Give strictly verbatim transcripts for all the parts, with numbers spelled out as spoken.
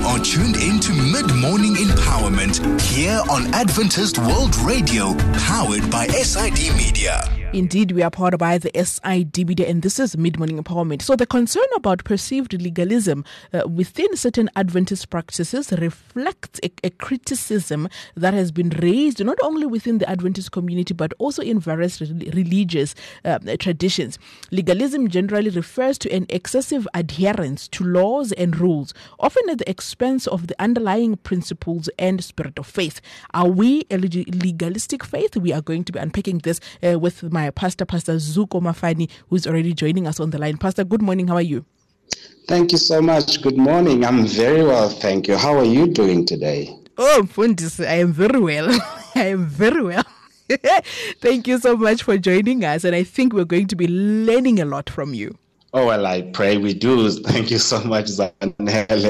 are tuned into Mid-Morning Empowerment here on Adventist World Radio, powered by S I D Media. Indeed, we are powered by the S I D Media, and this is Mid-Morning Empowerment. So the concern about perceived legalism uh, within certain Adventist practices reflects a, a criticism that has been raised not only within the Adventist community but also in various re- religious uh, traditions. Legalism generally refers to an excessive adherence to laws and rules, often at the expense of the underlying principles and spirit of faith. Are we a legalistic faith? We are going to be unpacking this uh, with my pastor, Pastor Zuko Mafani, who's already joining us on the line. Pastor, good morning. How are you? Thank you so much. Good morning. I'm very well, thank you. How are you doing today? Oh, Fundis, I am very well. I am very well. Thank you so much for joining us, and I think we're going to be learning a lot from you. Oh, well, I pray we do. Thank you so much, Zanele.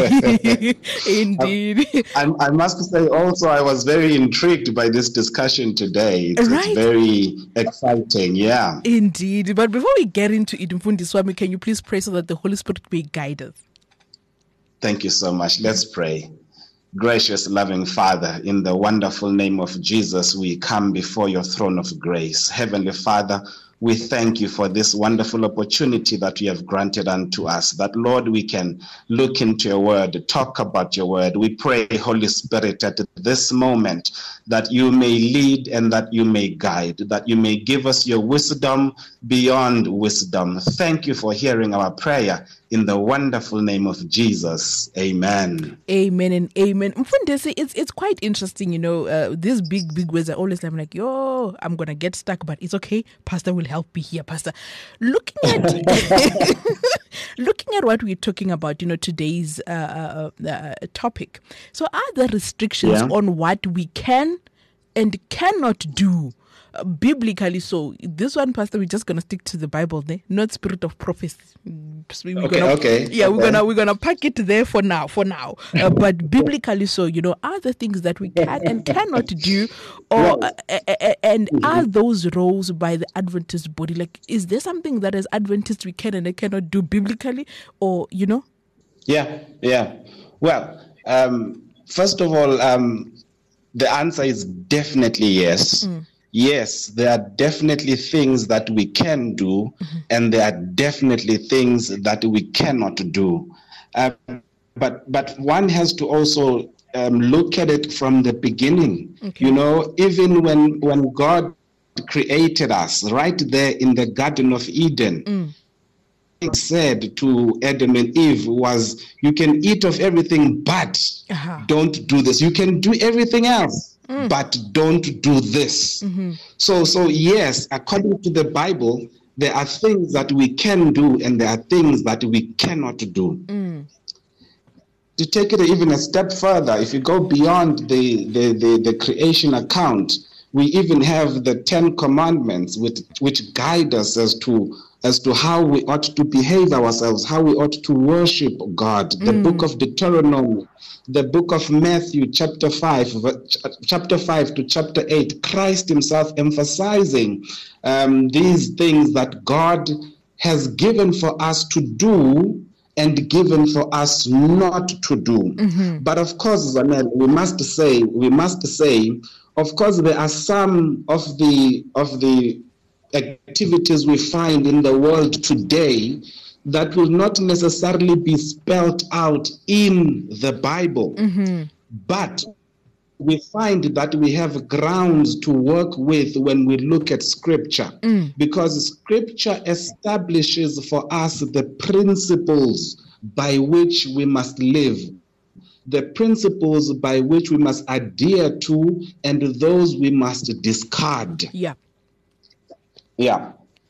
Indeed. I, I must say also, I was very intrigued by this discussion today. It's, right. it's very exciting, yeah. Indeed. But before we get into it, Mfundi Swami, can you please pray so that the Holy Spirit may guide us? Thank you so much. Let's pray. Gracious, loving Father, in the wonderful name of Jesus, we come before your throne of grace. Heavenly Father, we thank you for this wonderful opportunity that you have granted unto us, that, Lord, we can look into your word, talk about your word. We pray, Holy Spirit, at this moment that you may lead and that you may guide, that you may give us your wisdom beyond wisdom. Thank you for hearing our prayer in the wonderful name of Jesus. Amen. Amen and amen. Mfundisi, it's it's quite interesting, you know, uh, these big, big words are always like, I'm like, yo, I'm going to get stuck, but it's okay. Pastor will help me here, Pastor. Looking at looking at what we're talking about, you know, today's uh, uh, uh, topic. So are there restrictions Yeah. on what we can and cannot do? Uh, biblically, so this one, Pastor, we're just gonna stick to the Bible, there, not spirit of prophecy. We're Okay, gonna, okay, yeah, okay. we're gonna we're gonna pack it there for now, for now. Uh, but biblically, so you know, are there things that we can and cannot do, or uh, uh, uh, and are those roles by the Adventist body? Like, is there something that as Adventists we can and cannot do biblically, or you know? Yeah, yeah. Well, um, first of all, um, the answer is definitely yes. Mm. Yes, there are definitely things that we can do, mm-hmm. and there are definitely things that we cannot do. Um, but but one has to also um, look at it from the beginning. Okay. You know, even when when God created us, right there in the Garden of Eden, mm. He said to Adam and Eve was, you can eat of everything, but uh-huh. don't do this. You can do everything else. Mm. But don't do this. Mm-hmm. So, so yes, according to the Bible, there are things that we can do and there are things that we cannot do. Mm. To take it even a step further, if you go beyond the, the, the, the creation account, we even have the Ten Commandments which, which guide us as to as to how we ought to behave ourselves, how we ought to worship God. The mm. book of Deuteronomy, the book of Matthew, chapter five, chapter five to chapter eight, Christ himself emphasizing um, these things that God has given for us to do and given for us not to do. Mm-hmm. But of course, Zanel, we must say, we must say, of course, there are some of the of the activities we find in the world today that will not necessarily be spelled out in the Bible. Mm-hmm. But we find that we have grounds to work with when we look at Scripture, mm. because Scripture establishes for us the principles by which we must live, the principles by which we must adhere to, and those we must discard. Yeah. Yeah.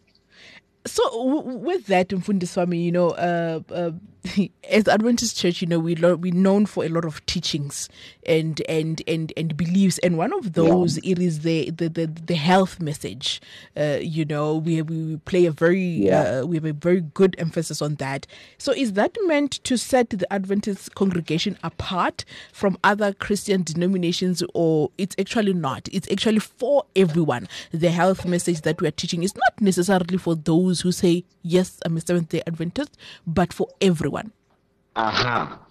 So w- with that, Mfundi Swami, you know, uh, uh, as Adventist Church, you know, we lo- we're known for a lot of teachings and and and and beliefs, and one of those yeah. it is the the the, the health message. Uh, you know, we we play a very yeah. uh, we have a very good emphasis on that. So, is that meant to set the Adventist congregation apart from other Christian denominations, or it's actually not? It's actually for everyone. The health message that we are teaching is not necessarily for those who say, yes, I'm a Seventh-day Adventist, but for everyone. Aha. Uh-huh.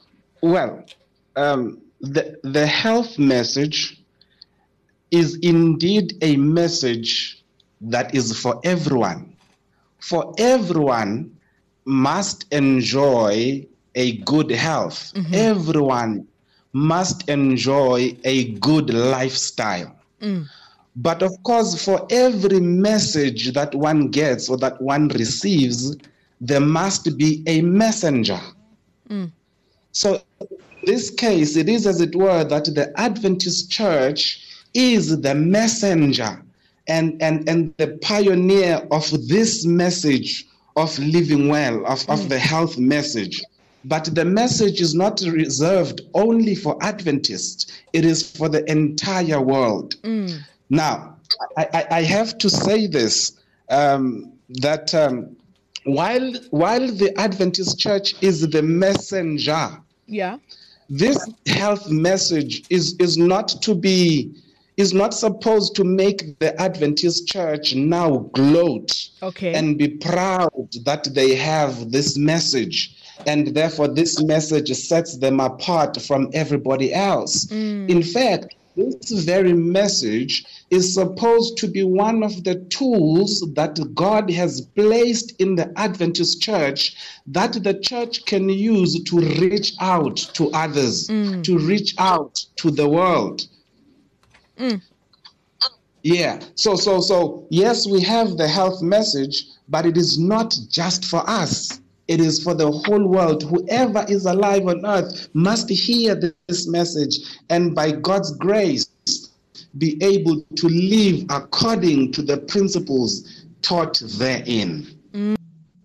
Well, um, the, the health message is indeed a message that is for everyone. For everyone must enjoy a good health. Mm-hmm. Everyone must enjoy a good lifestyle. Mm. But of course, for every message that one gets or that one receives, there must be a messenger. Mm. So in this case, it is as it were that the Adventist Church is the messenger and, and, and the pioneer of this message of living well, of, mm. of the health message. But the message is not reserved only for Adventists. It is for the entire world. Mm. Now, I, I, I have to say this, um, that um, while, while the Adventist Church is the messenger, yeah, this health message is, is not to be, is not supposed to make the Adventist Church now gloat okay. and be proud that they have this message. And therefore, this message sets them apart from everybody else. Mm. In fact, this very message is supposed to be one of the tools that God has placed in the Adventist Church that the church can use to reach out to others, mm. to reach out to the world. Mm. Yeah. So, so, so, yes, we have the health message, but it is not just for us. It is for the whole world. Whoever is alive on earth must hear this message and by God's grace be able to live according to the principles taught therein. Mm.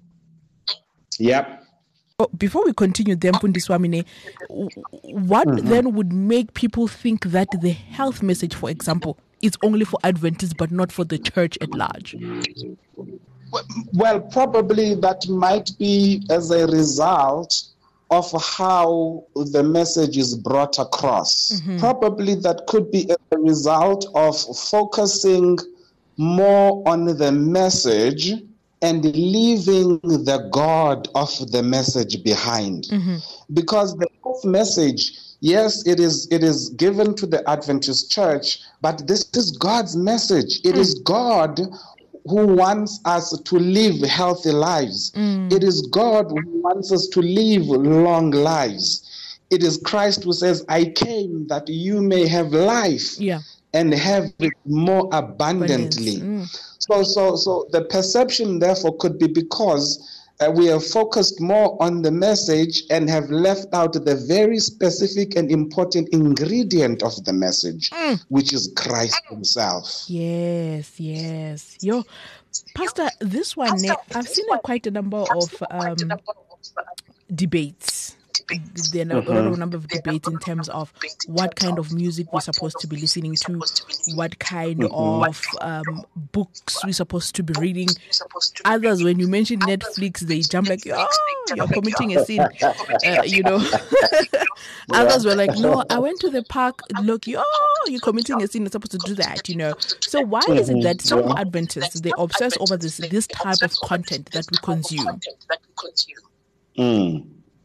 Yep. Before we continue, then Fundiswamine, what mm-hmm. then would make people think that the health message, for example, is only for Adventists but not for the church at large? Well, probably that might be as a result of how the message is brought across. Mm-hmm. Probably that could be a result of focusing more on the message and leaving the God of the message behind. Mm-hmm. Because the message, yes, it is it is given to the Adventist Church, but this is God's message. It mm. is God who wants us to live healthy lives. Mm. It is God who wants us to live long lives. It is Christ who says, I came that you may have life yeah. and have it more abundantly. Mm. So, so, so the perception, therefore, could be because uh, we have focused more on the message and have left out the very specific and important ingredient of the message, mm. which is Christ himself. Yes, yes. Yo, Pastor, this one, I've seen a, quite a number of um, debates. There are mm-hmm. a lot of number of debates in terms of what kind of music we're supposed to be listening to, what kind mm-hmm. of um, books we're supposed to be reading. Others, when you mention Netflix, they jump like, oh, you're committing a sin, uh, you know. Others were like, no, I went to the park, look, oh, you're committing a sin, you're supposed to do that, you know. So why is it that some Adventists, they obsess over this, this type of content that we consume? Mm.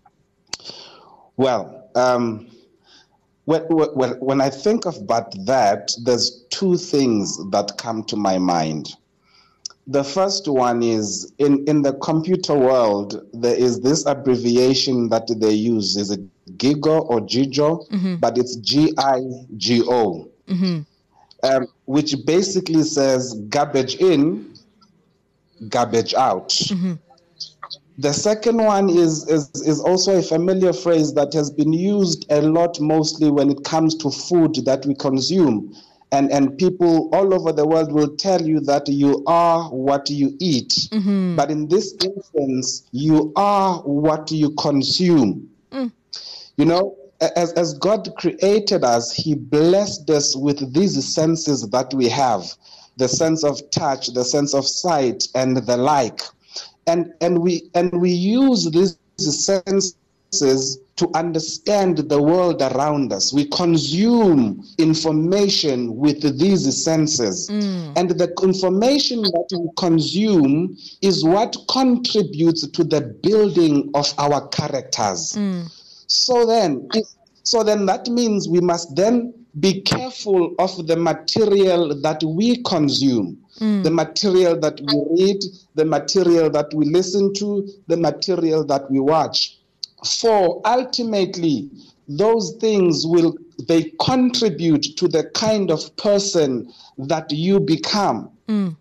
Well, um, when, when, when I think about that, there's two things that come to my mind. The first one is, in, in the computer world, there is this abbreviation that they use. Is it GIGO or GIGO? Mm-hmm. But it's G I G O, mm-hmm. um, which basically says garbage in, garbage out. Mm-hmm. The second one is, is, is also a familiar phrase that has been used a lot, mostly when it comes to food that we consume. And, and people all over the world will tell you that you are what you eat. Mm-hmm. But in this instance, you are what you consume. Mm. You know, as, as God created us, he blessed us with these senses that we have, the sense of touch, the sense of sight, and the like. And and we and we use these senses to understand the world around us. We consume information with these senses. Mm. And the information that we consume is what contributes to the building of our characters. Mm. So then, if, so then that means we must then be careful of the material that we consume, mm. the material that we read, the material that we listen to, the material that we watch. For ultimately, those things will, they contribute to the kind of person that you become. Mm.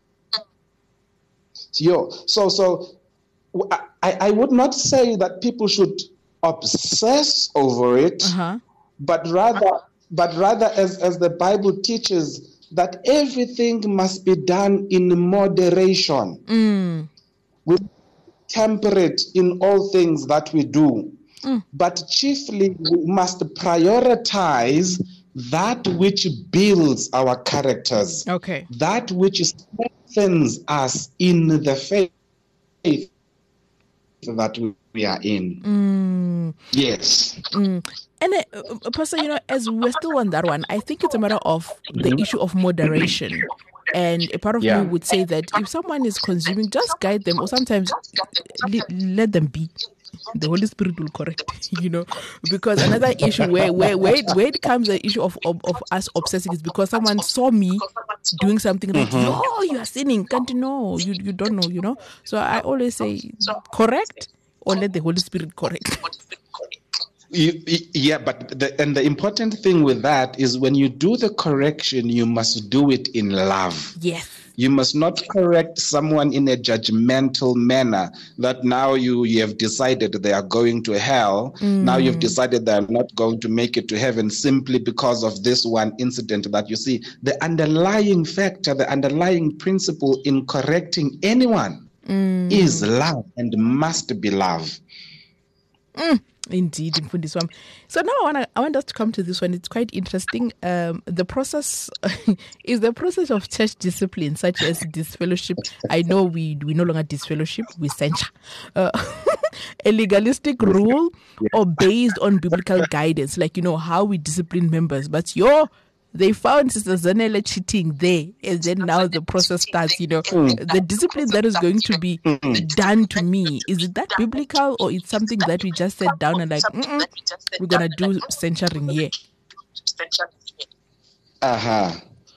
So, so, so I, I would not say that people should obsess over it, uh-huh. but rather, but rather, as, as the Bible teaches, that everything must be done in moderation. Mm. We temperate in all things that we do, mm. but chiefly we must prioritize that which builds our characters, okay, that which strengthens us in the faith that we are in. Mm. Yes. Mm. And uh, uh, Pastor, you know, as we're still on that one, I think it's a matter of the mm-hmm. issue of moderation. And a part of yeah. me would say that if someone is consuming, just guide them, or sometimes le- let them be. The Holy Spirit will correct, you know, because another issue where where where it, where it comes the issue of, of of us obsessing is because someone saw me doing something like, mm-hmm. no, you are sinning, can't you know? You you don't know, you know. So I always say correct or let the Holy Spirit correct. You, yeah, but the, and the important thing with that is when you do the correction, you must do it in love. Yes. You must not correct someone in a judgmental manner that now you, you have decided they are going to hell. Mm. Now you've decided they are not going to make it to heaven simply because of this one incident that you see. The underlying factor, the underlying principle in correcting anyone mm. is love and must be love. Mm. Indeed, in this one. So now I want to, I want us to come to this one. It's quite interesting. Um, the process is the process of church discipline, such as disfellowship. I know we we no longer disfellowship, we censure. Uh, a legalistic rule or based on biblical guidance, like, you know, how we discipline members. But yo, they found Sister Zanele cheating there, and then now the process starts, you know. The discipline that is going to be done to me, is it that biblical, or it's something that we just sat down and like, we're going to do censuring here? Uh-huh.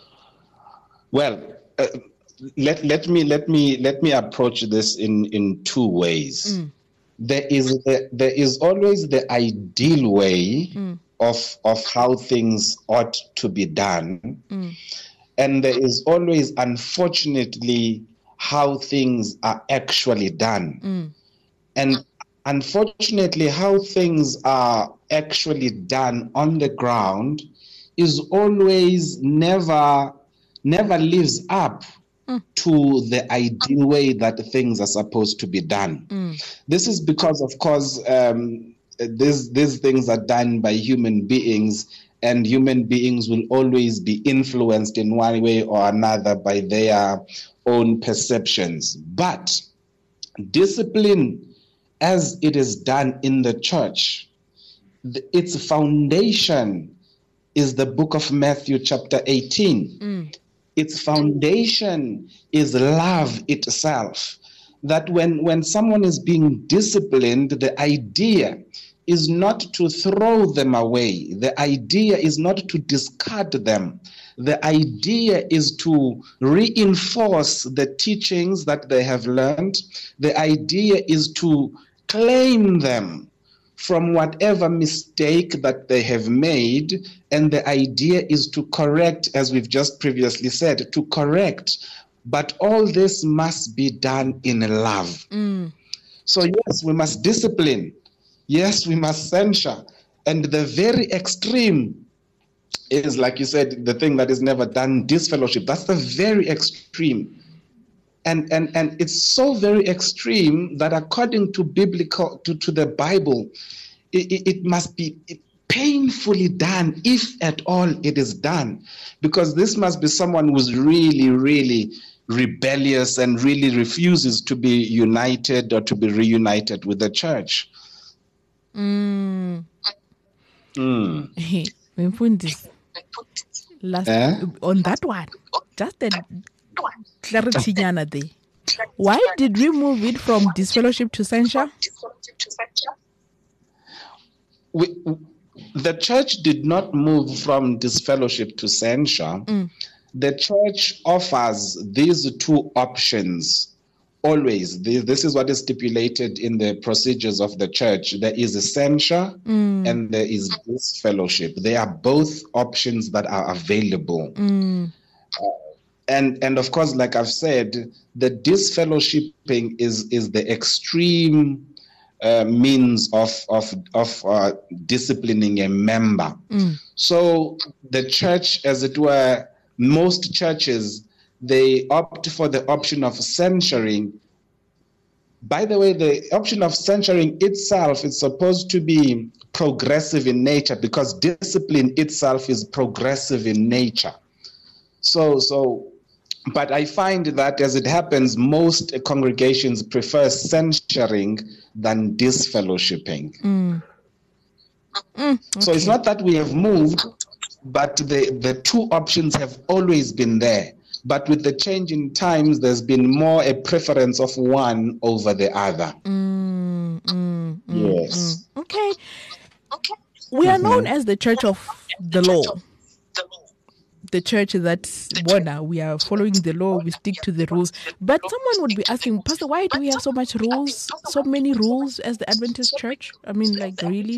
Well, uh, let let me let me let me approach this in, in two ways. Mm. There is the, there is always the ideal way mm. of of how things ought to be done. Mm. And there is always, unfortunately, how things are actually done. Mm. And unfortunately, how things are actually done on the ground is always never, never lives up mm. to the ideal way that things are supposed to be done. Mm. This is because, of course, um, these, these things are done by human beings, and human beings will always be influenced in one way or another by their own perceptions. But discipline, as it is done in the church, the, its foundation is the book of Matthew chapter eighteen. Mm. Its foundation is love itself. That when, when someone is being disciplined, the idea is not to throw them away. The idea is not to discard them. The idea is to reinforce the teachings that they have learned. The idea is to claim them from whatever mistake that they have made. And the idea is to correct, as we've just previously said, to correct. But all this must be done in love. Mm. So yes, we must discipline. Yes, we must censure. And the very extreme is, like you said, the thing that is never done, disfellowship. That's the very extreme. And and and it's so very extreme that according to biblical, to, to the Bible, it, it must be painfully done, if at all it is done. Because this must be someone who's really, really rebellious and really refuses to be united or to be reunited with the church. Mm. Mm. Hey, this last eh? on that one, just a clarity there. Why did we move it from disfellowship to censure? we, the church did not move from disfellowship to censure. Mm. The church offers these two options always. This is what is stipulated in the procedures of the church. There is a censure mm. and there is disfellowship. They are both options that are available. Mm. Uh, and and of course, like I've said, the disfellowshipping is is the extreme uh, means of of of uh, disciplining a member. Mm. So the church, as it were, most churches, they opt for the option of censuring. By the way, the option of censuring itself is supposed to be progressive in nature because discipline itself is progressive in nature. So, so, but I find that as it happens, most congregations prefer censuring than disfellowshipping. Mm. Mm, okay. So it's not that we have moved, but the, the two options have always been there. But with the change in times, there's been more a preference of one over the other. Mm, mm, yes. Mm, okay. Okay. We are mm-hmm. known as the Church of the Law. The church that's Bona. We are following the law. We stick to the rules. But someone would be asking, Pastor, why do we have so much rules, so many rules as the Adventist Church? I mean, like, really?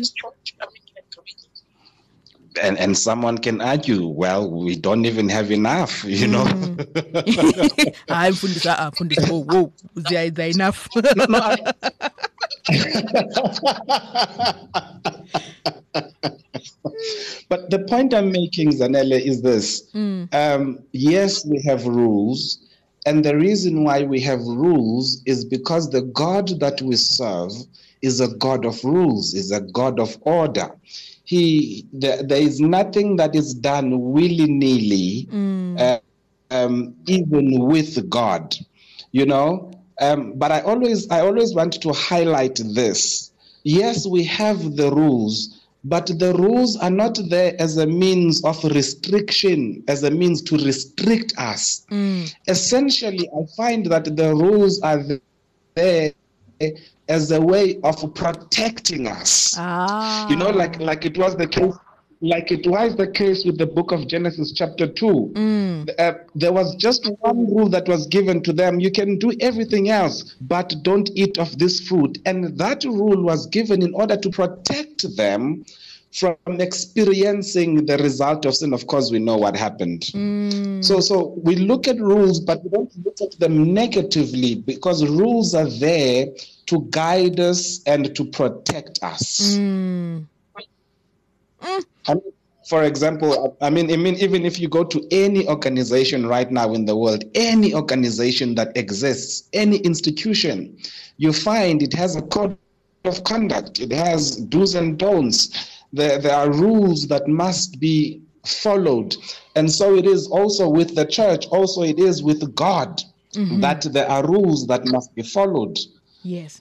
And and someone can argue, well, we don't even have enough, you know. I'm Fundisa, Fundisa. Whoa, whoa, there is enough. But the point I'm making, Zanele, is this. Mm. Um, yes, we have rules. And the reason why we have rules is because the God that we serve is a God of rules, is a God of order. He, there, there is nothing that is done willy-nilly, mm. uh, um, even with God, you know. Um, but I always, I always want to highlight this. Yes, we have the rules, but the rules are not there as a means of restriction, as a means to restrict us. Mm. Essentially, I find that the rules are there as a way of protecting us. Ah. You know, like like it was the case, like it was the case with the book of Genesis chapter two. Mm. Uh, there was just one rule that was given to them. You can do everything else, but don't eat of this fruit. And that rule was given in order to protect them from experiencing the result of sin. Of course, we know what happened. Mm. So, so we look at rules, but we don't look at them negatively because rules are there to guide us and to protect us. Mm. Mm. I mean, for example, I mean, I mean, even if you go to any organization right now in the world, any organization that exists, any institution, you find it has a code of conduct. It has do's and don'ts. There, there are rules that must be followed. And so it is also with the church, also it is with God, mm-hmm. that there are rules that must be followed. Yes.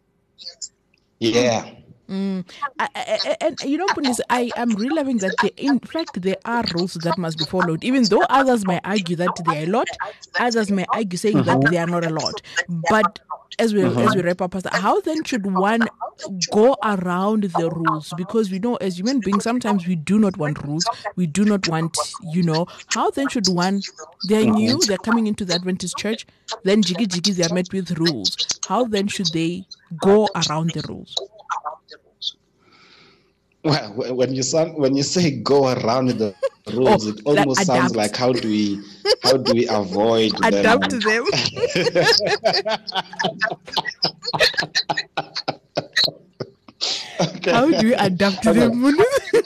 Yeah. Mm. I, I, and you know, Punis, I am realizing that they, in fact there are rules that must be followed, even though others may argue that they are a lot, others may argue saying uh-huh. that they are not a lot. But as we uh-huh. as we wrap up, Pastor, how then should one go around the rules? Because we know as human beings, sometimes we do not want rules. We do not want, you know, how then should one, they're new, they're coming into the Adventist church, then jiggy jiggy, they are met with rules. How then should they go around the rules? Well, when you sound, when you say go around the rules, oh, it almost like sounds like how do we how do we avoid adapt them? to them? Okay. How do we adapt to okay. them?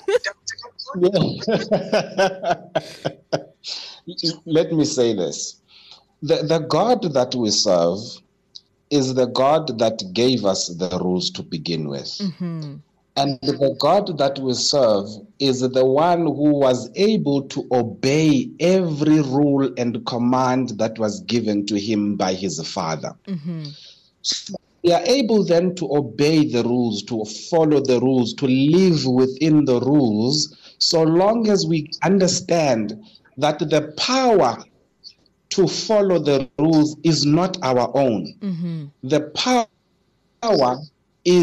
Let me say this: the the God that we serve is the God that gave us the rules to begin with. Mm-hmm. And the God that we serve is the one who was able to obey every rule and command that was given to him by his Father. Mm-hmm. So we are able then to obey the rules, to follow the rules, to live within the rules, so long as we understand that the power to follow the rules is not our own. Mm-hmm. The power is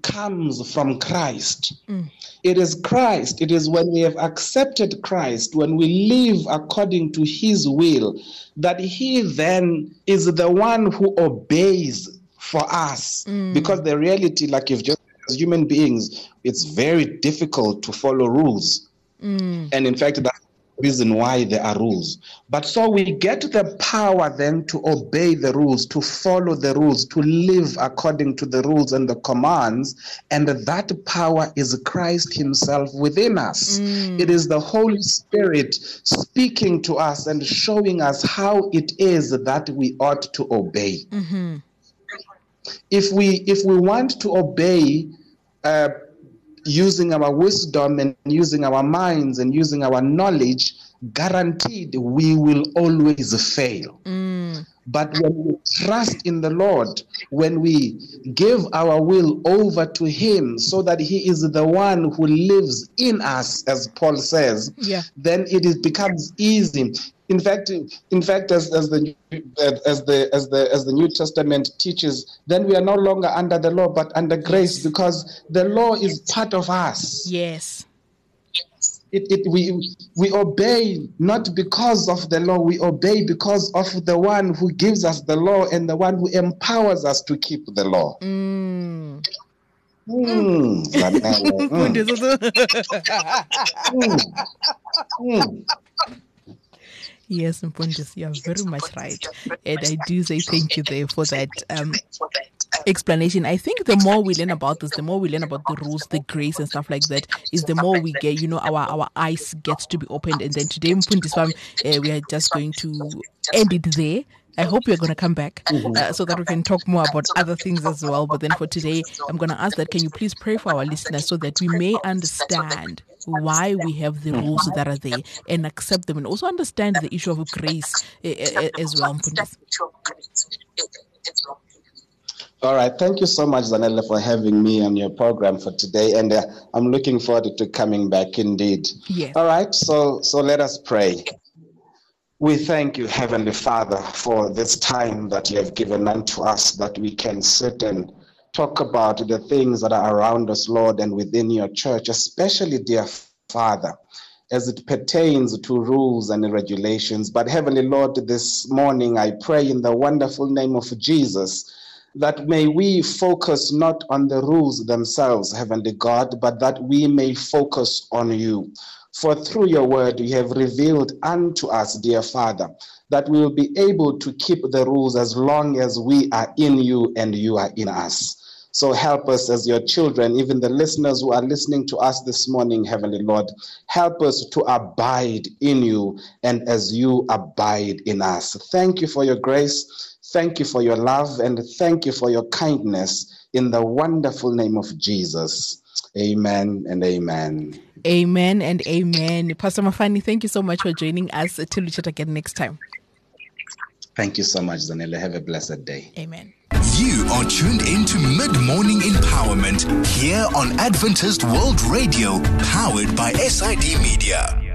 comes from Christ. Mm. It is Christ. It is when we have accepted Christ, when we live according to his will, that he then is the one who obeys for us. Mm. Because the reality, like you've just said, as human beings, it's very difficult to follow rules. Mm. And in fact, that's the reason why there are rules. But so we get the power then to obey the rules, to follow the rules, to live according to the rules and the commands. And that power is Christ himself within us. Mm. It is the Holy Spirit speaking to us and showing us how it is that we ought to obey. Mm-hmm. If we if we want to obey uh, using our wisdom and using our minds and using our knowledge, guaranteed we will always fail. Mm. But when we trust in the Lord, when we give our will over to him so that he is the one who lives in us, as Paul says, yeah. then it is, becomes easy. In fact, in fact, as, as the as the as the as the New Testament teaches, then we are no longer under the law, but under grace, because the law is part of us. Yes. It, it we we obey not because of the law, we obey because of the one who gives us the law and the one who empowers us to keep the law. Mm. Mm. Mm. mm. Yes, Mpondis, you are very much right. And I do say thank you there for that um, explanation. I think the more we learn about this, the more we learn about the rules, the grace and stuff like that, is the more we get, you know, our, our eyes get to be opened. And then today, Mpondis, uh, we are just going to end it there. I hope you're going to come back uh, so that we can talk more about other things as well. But then for today, I'm going to ask that, can you please pray for our listeners so that we may understand why we have the rules that are there and accept them, and also understand the issue of grace uh, uh, as well. All right. Thank you so much, Zanele, for having me on your program for today. And uh, I'm looking forward to coming back indeed. Yes. All right. So, so let us pray. We thank you, Heavenly Father, for this time that you have given unto us, that we can sit and talk about the things that are around us, Lord, and within your church, especially, dear Father, as it pertains to rules and regulations. But Heavenly Lord, this morning I pray in the wonderful name of Jesus that may we focus not on the rules themselves, Heavenly God, but that we may focus on you. For through your word, you have revealed unto us, dear Father, that we will be able to keep the rules as long as we are in you and you are in us. So help us as your children, even the listeners who are listening to us this morning, Heavenly Lord, help us to abide in you and as you abide in us. Thank you for your grace. Thank you for your love, and thank you for your kindness in the wonderful name of Jesus. Amen and amen. Amen and amen. Pastor Mafani, thank you so much for joining us. Till we chat again next time. Thank you so much, Zanele. Have a blessed day. Amen. You are tuned into Mid-Morning Empowerment here on Adventist World Radio, powered by S I D Media.